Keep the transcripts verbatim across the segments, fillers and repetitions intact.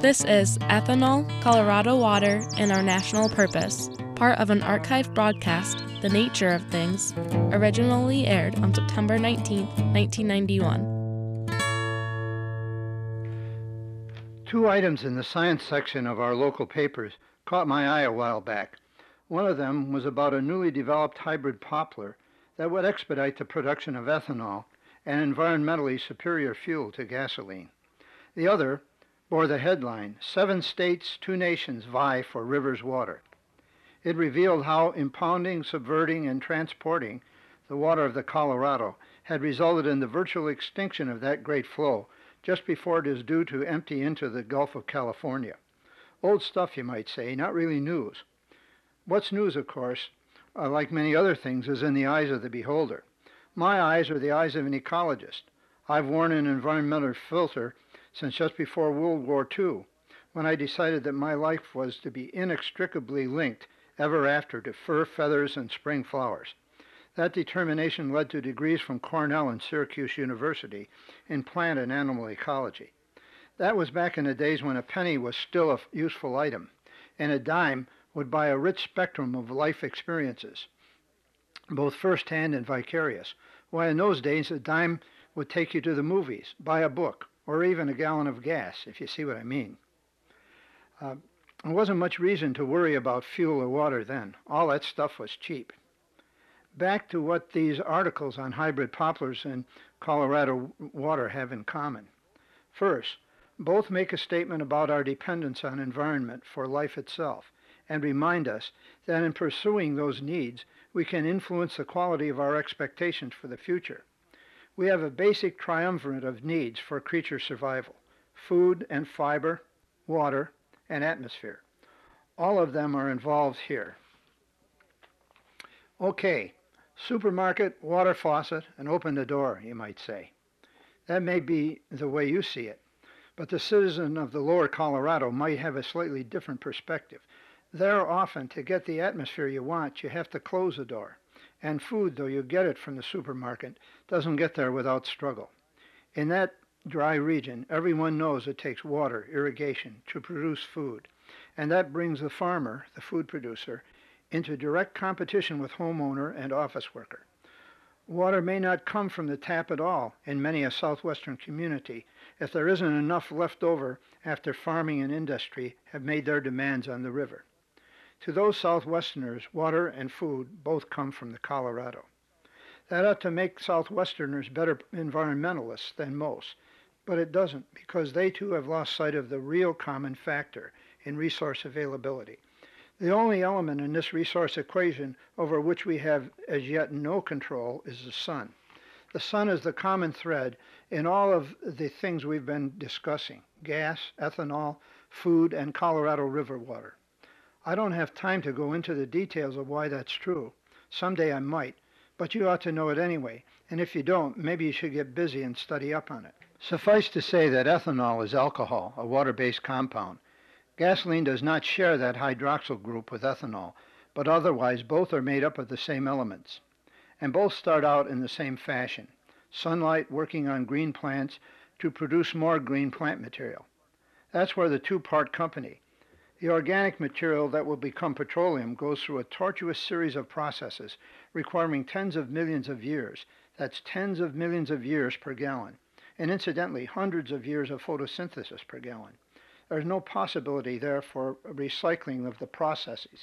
This is Ethanol, Colorado Water, and Our National Purpose, part of an archived broadcast, The Nature of Things, originally aired on September nineteenth, nineteen ninety-one. Two items in the science section of our local papers caught my eye a while back. One of them was about a newly developed hybrid poplar that would expedite the production of ethanol, an environmentally superior fuel to gasoline. The other bore the headline, Seven States, Two Nations Vie for River's Water. It revealed how impounding, subverting, and transporting the water of the Colorado had resulted in the virtual extinction of that great flow just before it is due to empty into the Gulf of California. Old stuff, you might say, not really news. What's news, of course, uh, like many other things, is in the eyes of the beholder. My eyes are the eyes of an ecologist. I've worn an environmental filter since just before World War Two, when I decided that my life was to be inextricably linked ever after to fur, feathers, and spring flowers. That determination led to degrees from Cornell and Syracuse University in plant and animal ecology. That was back in the days when a penny was still a useful item, and a dime would buy a rich spectrum of life experiences, both first-hand and vicarious. Why, in those days, a dime would take you to the movies, buy a book, or even a gallon of gas, if you see what I mean. Uh, there wasn't much reason to worry about fuel or water then. All that stuff was cheap. Back to what these articles on hybrid poplars and Colorado water have in common. First, both make a statement about our dependence on environment for life itself and remind us that in pursuing those needs, we can influence the quality of our expectations for the future. We have a basic triumvirate of needs for creature survival: food and fiber, water, and atmosphere. All of them are involved here. Okay, supermarket, water faucet, and open the door, you might say. That may be the way you see it, but the citizen of the lower Colorado might have a slightly different perspective. There, often, to get the atmosphere you want, you have to close the door. And food, though you get it from the supermarket, doesn't get there without struggle. In that dry region, everyone knows it takes water, irrigation, to produce food, and that brings the farmer, the food producer, into direct competition with homeowner and office worker. Water may not come from the tap at all in many a southwestern community if there isn't enough left over after farming and industry have made their demands on the river. To those Southwesterners, water and food both come from the Colorado. That ought to make Southwesterners better environmentalists than most, but it doesn't, because they too have lost sight of the real common factor in resource availability. The only element in this resource equation over which we have as yet no control is the sun. The sun is the common thread in all of the things we've been discussing: gas, ethanol, food, and Colorado River water. I don't have time to go into the details of why that's true. Someday I might, but you ought to know it anyway, and if you don't, maybe you should get busy and study up on it. Suffice to say that ethanol is alcohol, a water-based compound. Gasoline does not share that hydroxyl group with ethanol, but otherwise both are made up of the same elements. And both start out in the same fashion: sunlight working on green plants to produce more green plant material. That's where the two-part company. The organic material that will become petroleum goes through a tortuous series of processes requiring tens of millions of years. That's tens of millions of years per gallon, and incidentally, hundreds of years of photosynthesis per gallon. There's no possibility there for recycling of the processes.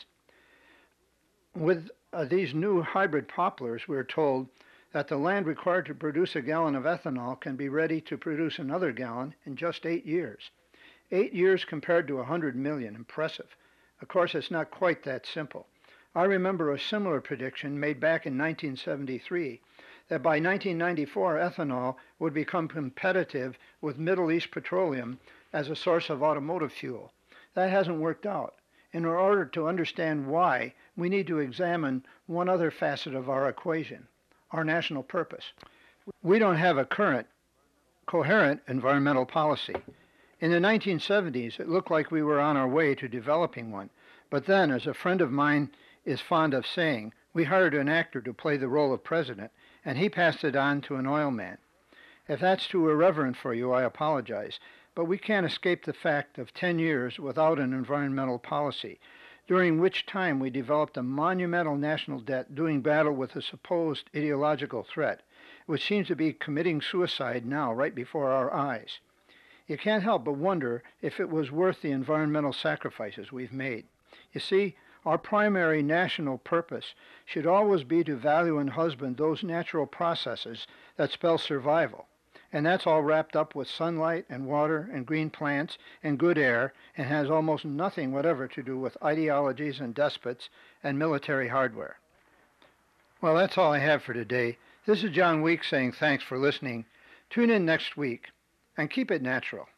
With uh, these new hybrid poplars, we're told that the land required to produce a gallon of ethanol can be ready to produce another gallon in just eight years. Eight years compared to a hundred million. Impressive. Of course, it's not quite that simple. I remember a similar prediction made back in nineteen seventy-three that by nineteen ninety-four ethanol would become competitive with Middle East petroleum as a source of automotive fuel. That hasn't worked out. In order to understand why, we need to examine one other facet of our equation: our national purpose. We don't have a current, coherent environmental policy. In the nineteen seventies, it looked like we were on our way to developing one, but then, as a friend of mine is fond of saying, we hired an actor to play the role of president, and he passed it on to an oil man. If that's too irreverent for you, I apologize, But we can't escape the fact of ten years without an environmental policy, during which time we developed a monumental national debt doing battle with a supposed ideological threat, which seems to be committing suicide now right before our eyes. You can't help but wonder if it was worth the environmental sacrifices we've made. You see, our primary national purpose should always be to value and husband those natural processes that spell survival. And that's all wrapped up with sunlight and water and green plants and good air, and has almost nothing whatever to do with ideologies and despots and military hardware. Well, that's all I have for today. This is John Weeks saying thanks for listening. Tune in next week and keep it natural.